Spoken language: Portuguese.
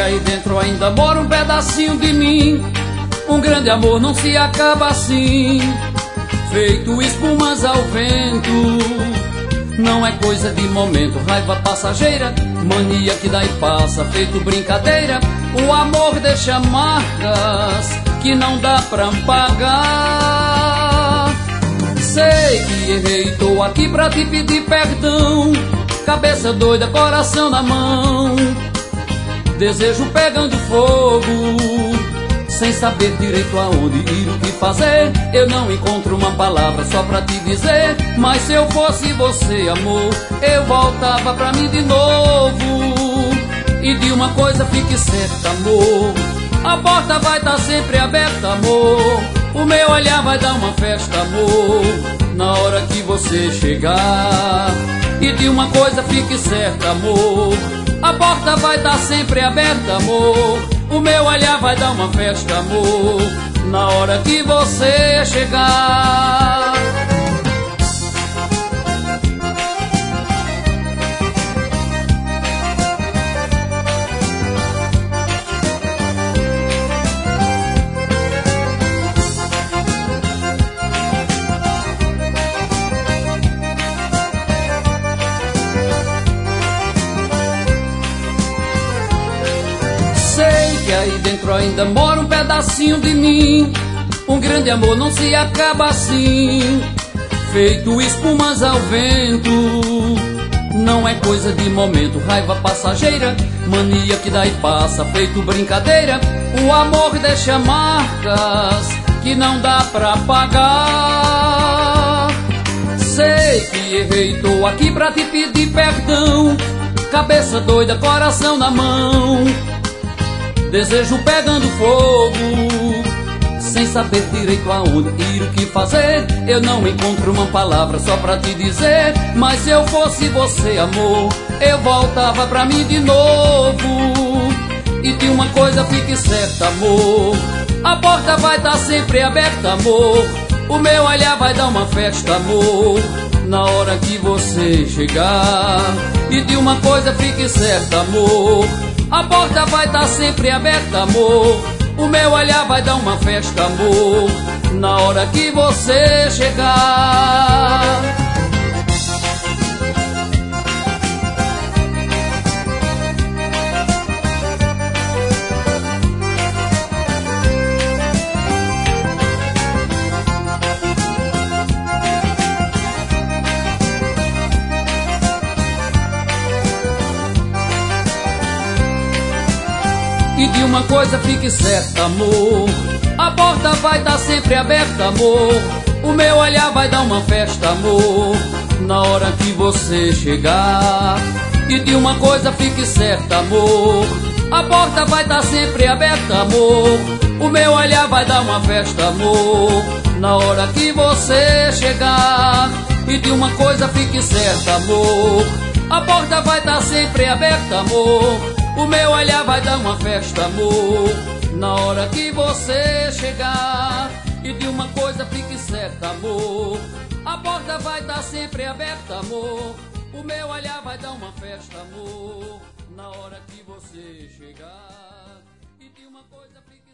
aí dentro ainda mora um pedacinho de mim. Um grande amor não se acaba assim, feito espumas ao vento. Não é coisa de momento, raiva passageira, mania que dá e passa, feito brincadeira. O amor deixa marcas que não dá pra pagar. Sei que errei, tô aqui pra te pedir perdão. Cabeça doida, coração na mão, desejo pegando fogo, sem saber direito aonde ir, o que fazer. Eu não encontro uma palavra só pra te dizer, mas se eu fosse você, amor, eu voltava pra mim de novo. E de uma coisa fique certa, amor, a porta vai estar sempre aberta, amor. O meu olhar vai dar uma festa, amor, na hora que você chegar. E de uma coisa fique certa, amor, a porta vai estar sempre aberta, amor. O meu olhar vai dar uma festa, amor, na hora que você chegar. Sei que aí dentro ainda mora um pedacinho de mim. Um grande amor não se acaba assim, feito espumas ao vento. Não é coisa de momento, raiva passageira, mania que dá e passa, feito brincadeira. O amor deixa marcas que não dá pra pagar. Sei que errei, tô aqui pra te pedir perdão. Cabeça doida, coração na mão, desejo pegando fogo, sem saber direito aonde ir, o que fazer. Eu não encontro uma palavra só pra te dizer, mas se eu fosse você, amor, eu voltava pra mim de novo. E de uma coisa fique certa, amor, a porta vai estar sempre aberta, amor. O meu olhar vai dar uma festa, amor, na hora que você chegar. E de uma coisa fique certa, amor, a porta vai estar sempre aberta, amor. O meu olhar vai dar uma festa, amor, na hora que você chegar. E de uma coisa fique certa, amor, a porta vai estar sempre aberta, amor. O meu olhar vai dar uma festa, amor, na hora que você chegar. E de uma coisa fique certa, amor, a porta vai estar sempre aberta, amor. O meu olhar vai dar uma festa, amor, na hora que você chegar. E de uma coisa fique certa, amor, a porta vai estar sempre aberta, amor. O meu olhar vai dar uma festa, amor, na hora que você chegar. E de uma coisa fique certa, amor, a porta vai estar sempre aberta, amor. O meu olhar vai dar uma festa, amor, na hora que você chegar. E de uma coisa fique